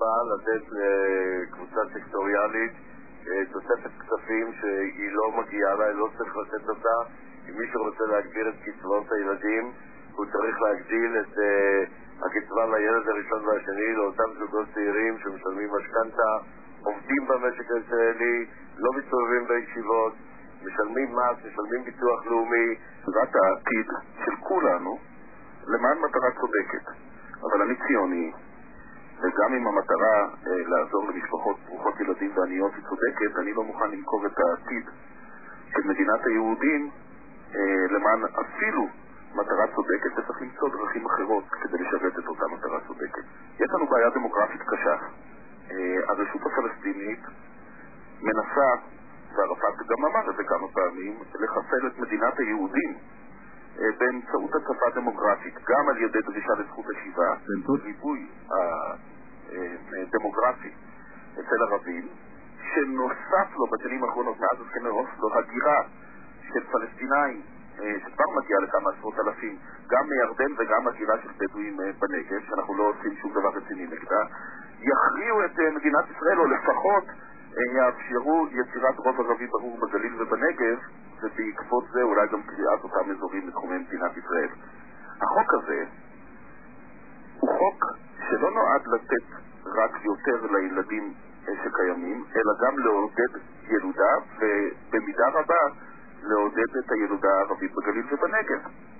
בא לתת לקבוצה סקטוריאלית תוספת כספים שהיא לא מגיעה לה, לא צריך לתת אותה. אם מישהו רוצה להגדיל את קצבאות הילדים, הוא צריך להגדיל את הקצבה לילד הראשון והשני, לאותם זוגות צעירים שמשלמים משכנתה, עובדים במשק הישראלי, לא מסתובבים בישיבות, משלמים מס, משלמים ביטוח לאומי. זאת העתיד של כולנו למען מטרה צודקת. אבל אני ציוני, וגם אם המטרה לעזור למשפחות ברוכות ילדים ועניות היא צודקת, אני לא מוכן למכור את העתיד של מדינת היהודים למען אפילו מטרה צודקת, וצריך למצוא דרכים אחרות כדי לשרת את אותה מטרה צודקת. יש לנו בעיה דמוגרפית קשה. הרשות הפלסטינית מנסה, וערפאת גם אמר את זה כמה פעמים, לחסל את מדינת היהודים באמצעות הצפה דמוגרפית, גם על ידי דרישה לזכות השיבה, ריבוי הדמוגרפי אצל ערבים, שנוסף לו בשנים האחרונות מאז הסכמי אוסלו הגירה של פלסטינאים שכבר מגיעה לכמה עשרות אלפים, גם מירדן וגם הגירה של בדואים בנגב, שאנחנו לא עושים שום דבר רציני נגדה, יכריעו את מדינת ישראל, או לפחות יאפשרו יצירת רוב ערבי ברור בגליל ובנגב, ובעקבות זה אולי גם קריאת אותם אזורים לתחומי מדינת ישראל. החוק הזה הוא חוק שלא נועד לתת רק יותר לילדים שקיימים, אלא גם לעודד ילודה, ובמידה רבה לעודד את הילודה הערבית בגליל ובנגב.